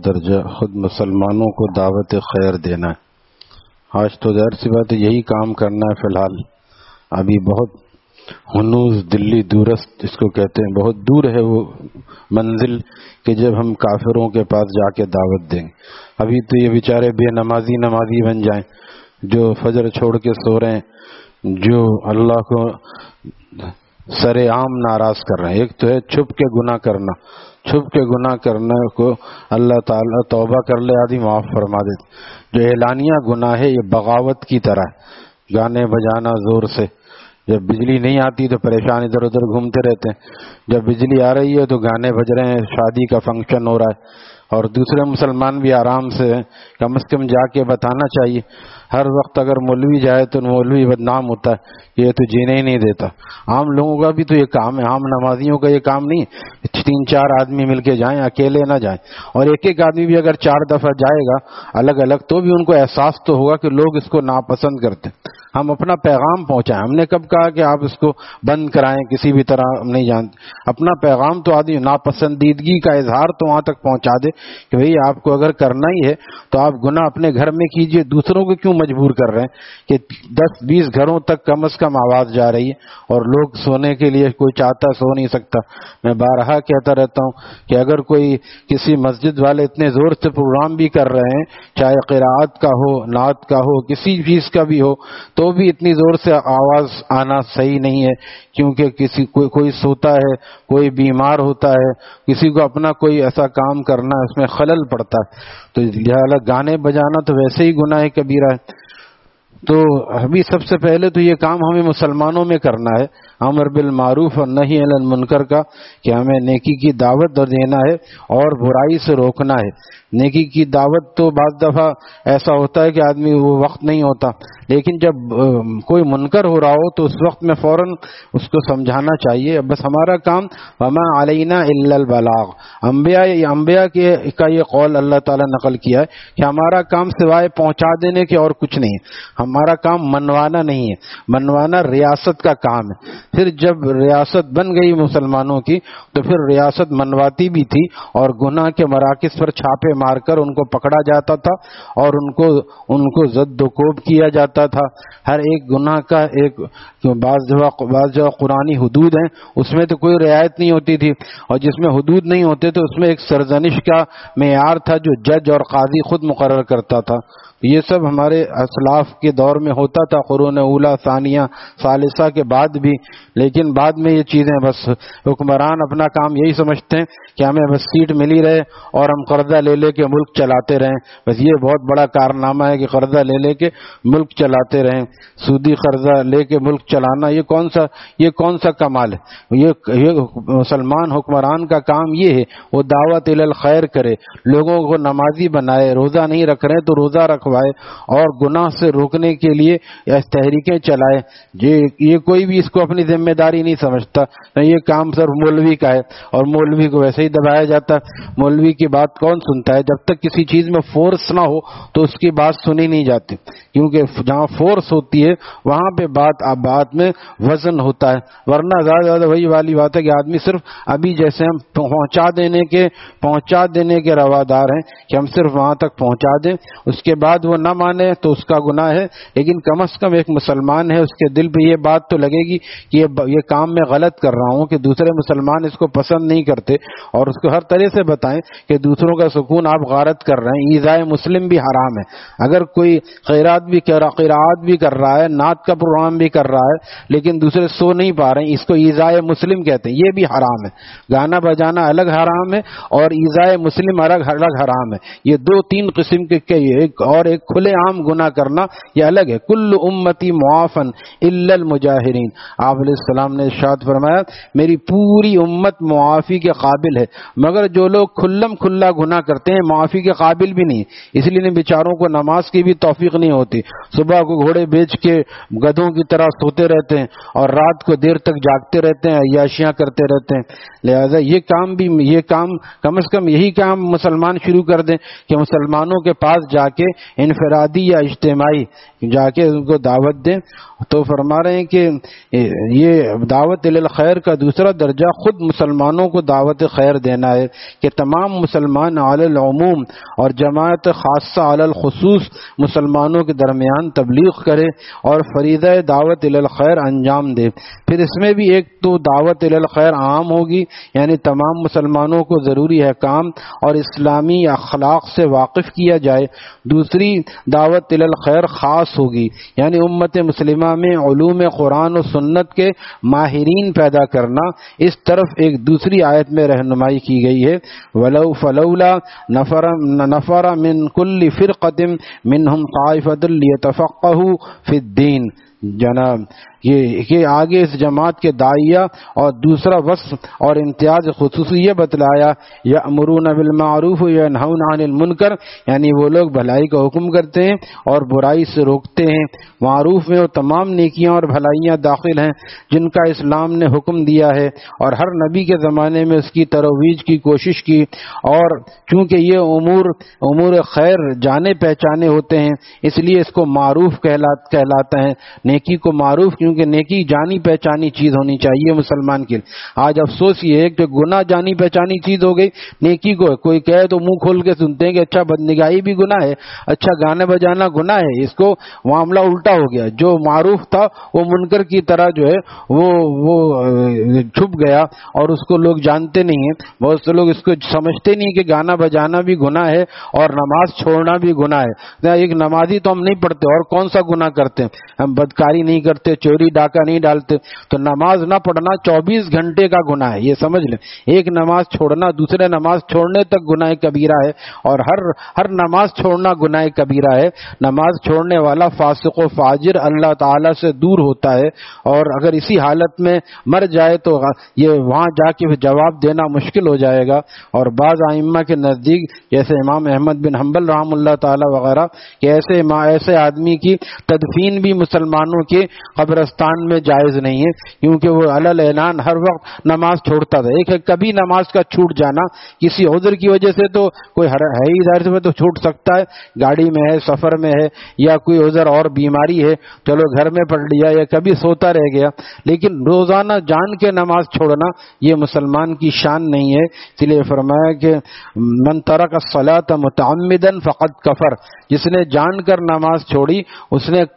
درجہ خود مسلمانوں کو دعوت خیر دینا ہے۔ آج تو ظاہر سی بات ہے یہی کام کرنا ہے فی الحال۔ ابھی بہت ہنوز دلی دورست اس کو کہتے ہیں، بہت دور ہے وہ منزل کہ جب ہم کافروں کے پاس جا کے دعوت دیں گے۔ ابھی تو یہ بیچارے بے نمازی بن جائیں جو فجر چھوڑ کے سو رہے ہیں، جو اللہ کو سر عام ناراض کر رہے ہیں۔ ایک تو ہے چھپ کے گناہ کرنا، چھپ کے گناہ کرنے کو اللہ تعالیٰ توبہ کر لے آدھی معاف فرما دیتے۔ جو اعلانیہ گناہ ہے یہ بغاوت کی طرح ہے، گانے بجانا زور سے۔ جب بجلی نہیں آتی تو پریشان ادھر ادھر گھومتے رہتے ہیں، جب بجلی آ رہی ہے تو گانے بج رہے ہیں، شادی کا فنکشن ہو رہا ہے، اور دوسرے مسلمان بھی آرام سے ہیں۔ کم از کم جا کے بتانا چاہیے۔ ہر وقت اگر مولوی جائے تو مولوی بدنام ہوتا ہے، یہ تو جینے ہی نہیں دیتا۔ عام لوگوں کا بھی تو یہ کام ہے، عام نمازیوں کا یہ کام نہیں ہے 3-4 آدمی مل کے جائیں، اکیلے نہ جائیں۔ اور ایک آدمی بھی اگر 4 دفعہ جائے گا الگ الگ تو بھی ان کو احساس تو ہوگا کہ لوگ اس کو ناپسند کرتے ہیں۔ ہم اپنا پیغام پہنچائیں۔ ہم نے کب کہا کہ آپ اس کو بند کرائیں کسی بھی طرح؟ ہم نہیں جانتے۔ اپنا پیغام تو آدمی ناپسندیدگی کا اظہار تو وہاں تک پہنچا دے کہ بھئی آپ کو اگر کرنا ہی ہے تو آپ گناہ اپنے گھر میں کیجئے، دوسروں کو کیوں مجبور کر رہے ہیں کہ 10-20 گھروں تک کم از کم آواز جا رہی ہے اور لوگ سونے کے لیے کوئی چاہتا سو نہیں سکتا۔ میں بارہا کہتا رہتا ہوں کہ اگر کوئی کسی مسجد والے اتنے زور سے پروگرام بھی کر رہے ہیں، چاہے قرات کا ہو، نعت کا ہو، کسی چیز کا بھی ہو، تو بھی اتنی زور سے آواز آنا صحیح نہیں ہے، کیونکہ کوئی سوتا ہے، کوئی بیمار ہوتا ہے، کسی کو اپنا کوئی ایسا کام کرنا ہے اس میں خلل پڑتا ہے۔ تو لہٰذا گانے بجانا تو ویسے ہی گناہ کبیرہ ہے۔ تو ابھی سب سے پہلے تو یہ کام ہمیں مسلمانوں میں کرنا ہے، امر بالمعروف اور نہی عن المنکر کا، کہ ہمیں نیکی کی دعوت دینا ہے اور برائی سے روکنا ہے۔ نیکی کی دعوت تو بعض دفعہ ایسا ہوتا ہے کہ آدمی وہ وقت نہیں ہوتا، لیکن جب کوئی منکر ہو رہا ہو تو اس وقت میں فوراً اس کو سمجھانا چاہیے۔ بس ہمارا کام وما علینا الا البلاغ، انبیاء کا یہ قول اللہ تعالیٰ نقل کیا ہے کہ ہمارا کام سوائے پہنچا دینے کے اور کچھ نہیں ہے۔ ہمارا کام منوانا نہیں ہے، منوانا ریاست کا کام ہے۔ پھر جب ریاست بن گئی مسلمانوں کی تو پھر ریاست منواتی بھی تھی، اور گناہ کے مراکز پر چھاپے مار کر ان کو پکڑا جاتا تھا اور ان کو زد و کوب کیا جاتا تھا۔ ہر ایک گناہ کا ایک بعض جگہ قرآنی حدود ہیں، اس میں تو کوئی رعایت نہیں ہوتی تھی، اور جس میں حدود نہیں ہوتے تو اس میں ایک سرزنش کا معیار تھا جو جج اور قاضی خود مقرر کرتا تھا۔ یہ سب ہمارے اسلاف کے دور میں ہوتا تھا، قرون اولیٰ، ثانیہ، ثالثہ کے بعد بھی، لیکن بعد میں یہ چیزیں بس حکمران اپنا کام یہی سمجھتے ہیں کہ ہمیں بس سیٹ ملی رہے اور ہم قرضہ لے کے ملک چلاتے رہیں۔ بس یہ بہت بڑا کارنامہ ہے کہ قرضہ لے کے ملک چلاتے رہیں۔ سودی قرضہ لے کے ملک چلانا یہ کون سا کمال ہے؟ یہ مسلمان حکمران کا کام یہ ہے، وہ دعوت الی الخیر کرے، لوگوں کو نمازی بنائے، روزہ نہیں رکھ رہے تو روزہ رکھوائے، اور گناہ سے روکنے کے لیے تحریکیں چلائے۔ یہ کوئی بھی اس کو اپنی ذمہ داری نہیں سمجھتا، یہ کام صرف مولوی کا ہے، اور مولوی کو ویسے ہی دبایا جاتا ہے۔ مولوی کی بات کون سنتا ہے؟ جب تک کسی چیز میں فورس نہ ہو تو اس کی بات سنی نہیں جاتی، کیونکہ جہاں فورس ہوتی ہے وہاں پہ بات میں وزن ہوتا ہے، ورنہ زیادہ وہی والی بات ہے کہ آدمی صرف ابھی جیسے ہم پہنچا دینے کے روادار ہیں کہ ہم صرف وہاں تک پہنچا دیں، اس کے بعد وہ نہ مانے تو اس کا گناہ ہے، لیکن کم از کم ایک مسلمان ہے، اس کے دل پہ یہ بات تو لگے گی کہ یہ کام میں غلط کر رہا ہوں، کہ دوسرے مسلمان اس کو پسند نہیں کرتے، اور اس کو ہر طرح سے بتائیں کہ دوسروں کا سکون آپ غارت کر رہے ہیں۔ ایذائے مسلم بھی حرام ہے۔ اگر کوئی قرات بھی کر رہا ہے، نعت کا پروگرام بھی کر رہا ہے، لیکن دوسرے سو نہیں پا رہے ہیں، اس کو ایذائے مسلم کہتے ہیں، یہ بھی حرام ہے۔ گانا بجانا الگ حرام ہے اور ایذائے مسلم الگ حرام ہے۔ یہ 2-3 قسم کے ایک کھلے عام گناہ کرنا یہ الگ ہے۔ کل امتی معافن الا المجاہرین، آپ علیہ السلام نے ارشاد فرمایا میری پوری امت معافی کے قابل ہے، مگر جو لوگ کھلا گناہ کرتے ہیں معافی کے قابل بھی نہیں، اس لیے بیچاروں کو نماز کی بھی توفیق نہیں ہوتی، صبح کو گھوڑے بیچ کے گدھوں کی طرح سوتے رہتے ہیں اور رات کو دیر تک جاگتے رہتے ہیں، عیاشیاں کرتے رہتے ہیں۔ لہذا یہ کام کم از کم یہی کام مسلمان شروع کر دیں کہ مسلمانوں کے پاس جا کے انفرادی یا اجتماعی جا کے ان کو دعوت دیں. تو فرما رہے ہیں کہ یہ دعوت الی الخیر کا دوسرا درجہ خود مسلمانوں کو دعوت خیر دینا ہے کہ تمام مسلمان علی العموم اور جماعت خاصہ علی الخصوص مسلمانوں کے درمیان تبلیغ کرے اور فریضہ دعوت الی الخیر انجام دے. پھر اس میں بھی ایک تو دعوت الی الخیر عام ہوگی، یعنی تمام مسلمانوں کو ضروری احکام اور اسلامی اخلاق سے واقف کیا جائے. دوسری دعوت الی الخیر خاص ہوگی، یعنی امت مسلمہ میں علوم قرآن و سنت کے ماہرین پیدا کرنا. اس طرف ایک دوسری آیت میں رہنمائی کی گئی ہے، وَلَوْ فَلَوْلَا نَفَرَ مِن كُلِّ فِرْقَةٍ مِّنْهُمْ طَائِفَةٌ لِيَتَفَقَّهُوا فِي الدِّينِ. جناب یہ آگے اس جماعت کے داعیہ اور دوسرا وصف اور امتیاز خصوصی یہ بتلایا، یأمرون بالمعروف وینہون عن المنکر، یعنی وہ لوگ بھلائی کا حکم کرتے ہیں اور برائی سے روکتے ہیں. معروف میں وہ تمام نیکیاں اور بھلائیاں داخل ہیں جن کا اسلام نے حکم دیا ہے اور ہر نبی کے زمانے میں اس کی ترویج کی کوشش کی. اور چونکہ یہ امور خیر جانے پہچانے ہوتے ہیں اس لیے اس کو معروف کہلاتا ہے. نیکی کو معروف کیونکہ نیکی جانی پہچانی چیز ہونی چاہیے مسلمان کے لیے. آج افسوس یہ ہے کہ گناہ جانی پہچانی چیز ہو گئی، نیکی کو کوئی کہے تو منہ کھول کے سنتے ہیں کہ اچھا بدنگاہی بھی گناہ ہے، اچھا گانے بجانا گناہ ہے. اس کو معاملہ الٹا ہو گیا، جو معروف تھا وہ منکر کی طرح جو ہے وہ چھپ گیا اور اس کو لوگ جانتے نہیں ہیں. بہت سے لوگ اس کو سمجھتے نہیں کہ گانا بجانا بھی گناہ ہے اور نماز چھوڑنا بھی گناہ ہے. ایک نمازی تو ہم نہیں پڑھتے اور کون سا گناہ کرتے ہیں، ہم بدکاری نہیں کرتے، چوری ڈاکہ نہیں ڈالتے، تو نماز نہ پڑھنا 24 گھنٹے کا گناہ ہے. یہ سمجھ لیں، ایک نماز چھوڑنا دوسرے نماز چھوڑنے تک گناہ کبیرہ ہے اور ہر نماز چھوڑنا گناہ کبیرہ ہے. نماز چھوڑنے والا فاسق و فاجر اللہ تعالی سے دور ہوتا ہے اور اگر اسی حالت میں مر جائے تو یہ وہاں جا کے جواب دینا مشکل ہو جائے گا. اور بعض ائمہ کے نزدیک جیسے امام احمد بن حنبل رحم اللہ تعالی وغیرہ کہ ایسے آدمی کی تدفین بھی مسلمانوں کے قبرستان میں جائز نہیں ہے کیونکہ وہ علل اعلان ہر وقت نماز چھوڑتا تھا. ایک ہے کبھی نماز کا چھوٹ جانا کسی عذر کی وجہ سے، تو کوئی ہے ہی ظاہر سے تو چھوٹ سکتا ہے، گاڑی میں ہے، سفر میں ہے یا کوئی عذر اور بیماری ہے، چلو گھر میں پڑھ لیا یا کبھی سوتا رہ گیا. لیکن روزانہ جان کے نماز چھوڑنا یہ مسلمان کی شان نہیں ہے. اس لیے فرمایا کہ من ترک الصلاۃ متعمدا فقد کفر، جس نے جان کر نماز چھوڑی اس نے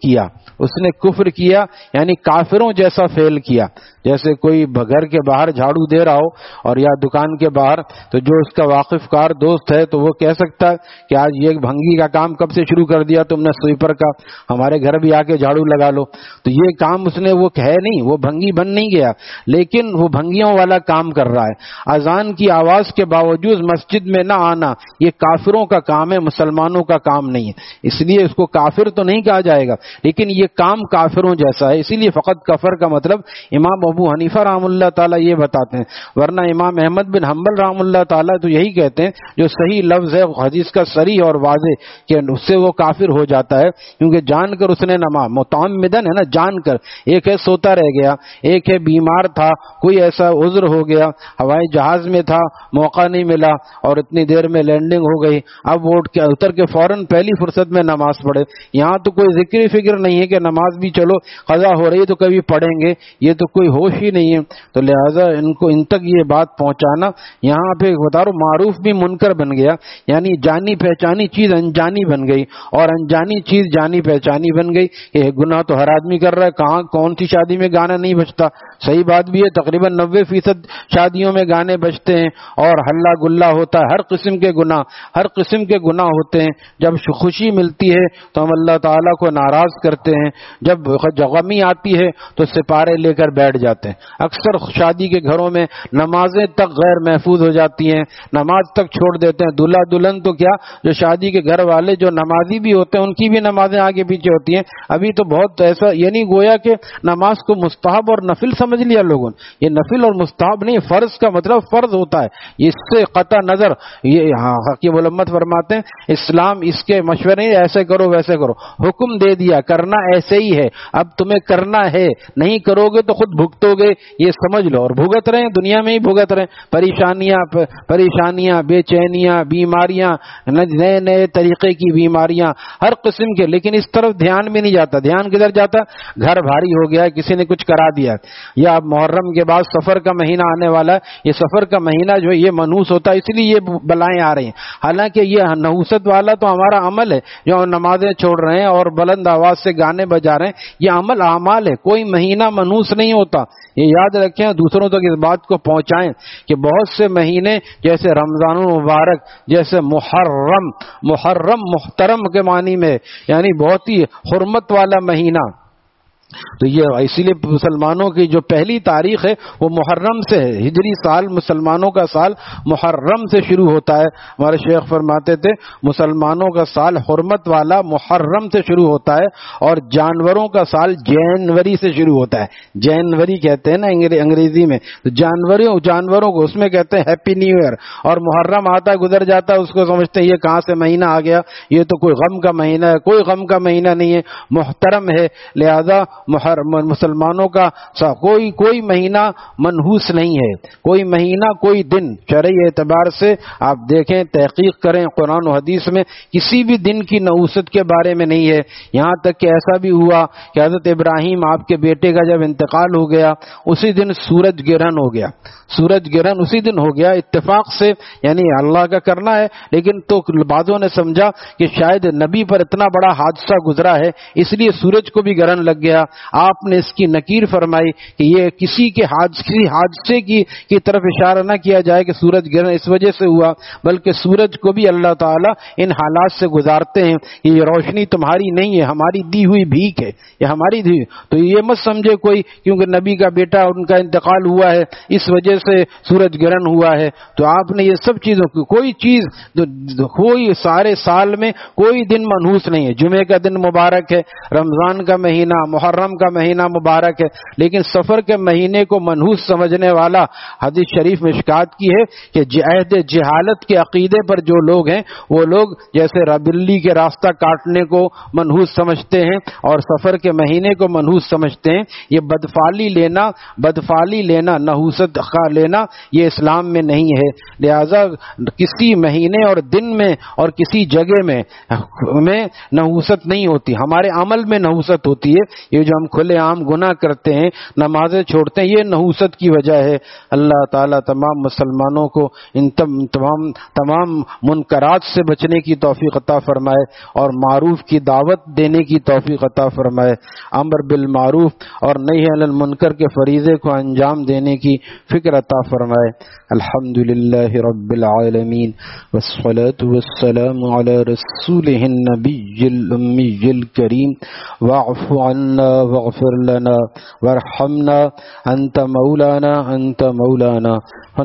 کفر کیا یعنی کافروں جیسا فعل کیا. جیسے کوئی گھر کے باہر جھاڑو دے رہا ہو اور یا دکان کے باہر، تو جو اس کا واقف کار دوست ہے تو وہ کہہ سکتا ہے کہ آج یہ بھنگی کا کام کب سے شروع کر دیا تم نے سویپر کا، ہمارے گھر بھی آ کے جھاڑو لگا لو. تو یہ کام اس نے وہ ہے نہیں، وہ بھنگی بن نہیں گیا لیکن وہ بھنگیوں والا کام کر رہا ہے. اذان کی آواز کے باوجود مسجد میں نہ آنا یہ کافروں کا کام ہے، مسلمانوں کا کام نہیں ہے. اس لیے اس کو کافر تو نہیں کہا جائے گا لیکن یہ کام کافروں جیسا ہے، اسی لیے فقط کفر کا مطلب امام ابو حنیفہ رحم اللہ تعالیٰ یہ بتاتے ہیں. ورنہ امام احمد بن حنبل رحم اللہ تعالیٰ تو یہی کہتے ہیں جو صحیح لفظ ہے حدیث کا صریح اور واضح کہ اس سے وہ کافر ہو جاتا ہے کیونکہ جان کر اس نے نماز متعمدن ہے نا، جان کر. ایک ہے سوتا رہ گیا، ایک ہے بیمار تھا، کوئی ایسا عذر ہو گیا، ہوائی جہاز میں تھا موقع نہیں ملا اور اتنی دیر میں لینڈنگ ہو گئی، اب وہ اتر کے فوراً پہلی فرصت میں نماز پڑھے. یہاں تو کوئی ذکر فکر نہیں ہے کہ نماز بھی چلو قضا ہو رہی ہے تو کبھی پڑھیں گے، یہ تو کوئی ہوش ہی نہیں ہے. تو لہذا ان تک یہ بات پہنچانا، یہاں پہ بتا رہا معروف بھی منکر بن گیا، یعنی جانی پہچانی چیز انجانی بن گئی اور انجانی چیز جانی پہچانی بن گئی. یہ گناہ تو ہر آدمی کر رہا ہے، کون سی شادی میں گانا نہیں بجتا؟ صحیح بات بھی ہے، تقریباً 90% شادیوں میں گانے بجتے ہیں اور ہلا گلا ہوتا ہے. ہر قسم کے گناہ ہوتے ہیں. جب خوشی ملتی ہے تو ہم اللہ تعالیٰ کو ناراض کرتے ہیں، جب غمی آتی ہے تو سپارے لے کر بیٹھ جاتے ہیں. اکثر شادی کے گھروں میں نمازیں تک غیر محفوظ ہو جاتی ہیں، نماز تک چھوڑ دیتے ہیں. دلہا دلہن تو کیا، جو شادی کے گھر والے جو نمازی بھی ہوتے ہیں ان کی بھی نمازیں آگے پیچھے ہوتی ہیں. ابھی تو بہت ایسا یعنی گویا کہ نماز کو مستحب اور نفل سمجھ لیا لوگوں نے. یہ نفل اور مستحب نہیں، فرض کا مطلب فرض ہوتا ہے. اس سے قطع نظر یہ حکیم علمت فرماتے ہیں اسلام اس کے مشورے نہیں ایسے کرو ویسے کرو، حکم دے دیا کرنا ایسے ہی ہے، اب تمہیں کرنا ہے، نہیں کرو گے تو خود بھگتو گے، یہ سمجھ لو، اور بھگت رہے ہیں، دنیا میں ہی بھگت رہے ہیں، پریشانیاں، بے چینیاں، بیماریاں، نئے نئے طریقے کی بیماریاں ہر قسم کے، لیکن اس طرف دھیان بھی نہیں جاتا۔ دھیان کدھر جاتا؟ گھر بھاری ہو گیا، کسی نے کچھ کرا دیا، یا اب محرم کے بعد سفر کا مہینہ آنے والا ہے، یہ سفر کا مہینہ جو ہے یہ منحوس ہوتا ہے، اس لیے یہ بلائیں آ رہی ہیں۔ حالانکہ یہ نحوست والا تو ہمارا عمل ہے، جو نمازیں چھوڑ رہے ہیں اور بلند آواز سے گانے بجا رہے ہیں، یہ عمل اعمال ہے، کوئی مہینہ منحوس نہیں ہوتا، یہ یاد رکھیں، دوسروں تک اس بات کو پہنچائیں کہ بہت سے مہینے جیسے رمضان المبارک، جیسے محرم محترم کے معنی میں، یعنی بہت ہی حرمت والا مہینہ، تو یہ اسی لیے مسلمانوں کی جو پہلی تاریخ ہے وہ محرم سے ہے، ہجری سال مسلمانوں کا سال محرم سے شروع ہوتا ہے۔ ہمارے شیخ فرماتے تھے مسلمانوں کا سال حرمت والا محرم سے شروع ہوتا ہے، اور جانوروں کا سال جنوری سے شروع ہوتا ہے۔ جنوری کہتے ہیں نا انگریزی میں، تو جانوروں کو اس میں کہتے ہیں ہیپی نیو ایئر، اور محرم آتا ہے گزر جاتا ہے، اس کو سمجھتے ہیں یہ کہاں سے مہینہ آ گیا، یہ تو کوئی غم کا مہینہ ہے، کوئی غم کا مہینہ نہیں ہے، محترم ہے، لہذا مسلمانوں کا کوئی مہینہ منحوس نہیں ہے، کوئی مہینہ، کوئی دن شرعی اعتبار سے آپ دیکھیں، تحقیق کریں قرآن و حدیث میں کسی بھی دن کی نحوست کے بارے میں نہیں ہے۔ یہاں تک کہ ایسا بھی ہوا کہ حضرت ابراہیم آپ کے بیٹے کا جب انتقال ہو گیا، اسی دن سورج گرہن ہو گیا، سورج گرہن اسی دن ہو گیا اتفاق سے، یعنی اللہ کا کرنا ہے، لیکن تو بعضوں نے سمجھا کہ شاید نبی پر اتنا بڑا حادثہ گزرا ہے اس لیے سورج کو بھی گرہن لگ گیا۔ آپ نے اس کی نکیر فرمائی کہ یہ کسی حادثے کی طرف اشارہ نہ کیا جائے کہ سورج گرہن اس وجہ سے ہوا، بلکہ سورج کو بھی اللہ تعالیٰ ان حالات سے گزارتے ہیں کہ یہ روشنی تمہاری نہیں ہے، ہماری دی ہوئی بھیک ہے، یہ ہماری دی، تو یہ مت سمجھے کوئی کیونکہ نبی کا بیٹا ان کا انتقال ہوا ہے اس وجہ سے سورج گرہن ہوا ہے۔ تو آپ نے یہ سب چیزوں کی کوئی سارے سال میں کوئی دن منحوس نہیں ہے۔ جمعے کا دن مبارک ہے، رمضان کا مہینہ، محرم کا مہینہ مبارک ہے، لیکن سفر کے مہینے کو منحوس سمجھنے والا حدیث شریف میں اشاعت کی ہے کہ عہد جہالت کے عقیدے پر جو لوگ ہیں وہ لوگ جیسے بلی کے راستہ کاٹنے کو منحوس سمجھتے ہیں اور سفر کے مہینے کو منحوس سمجھتے ہیں، یہ بدفعلی لینا نحوست کا لینا یہ اسلام میں نہیں ہے۔ لہذا کسی مہینے اور دن میں اور کسی جگہ میں نحوست نہیں ہوتی، ہمارے عمل میں نحوست ہوتی ہے۔ یہ جو ہم کھلے عام گناہ کرتے ہیں، نمازیں چھوڑتے ہیں، یہ نحوست کی وجہ ہے۔ اللہ تعالیٰ تمام مسلمانوں کو ان تمام منکرات سے بچنے کی توفیق عطا فرمائے اور معروف کی دعوت دینے کی توفیق عطا فرمائے، امر بالمعروف اور نہی عن المنکر کے فریضے کو انجام دینے کی فکر عطا فرمائے۔ الحمدللہ رب العالمین والصلاة والسلام علی رسولہ النبی الامی الکریم واعف عنا واغفر لنا وارحمنا انت مولانا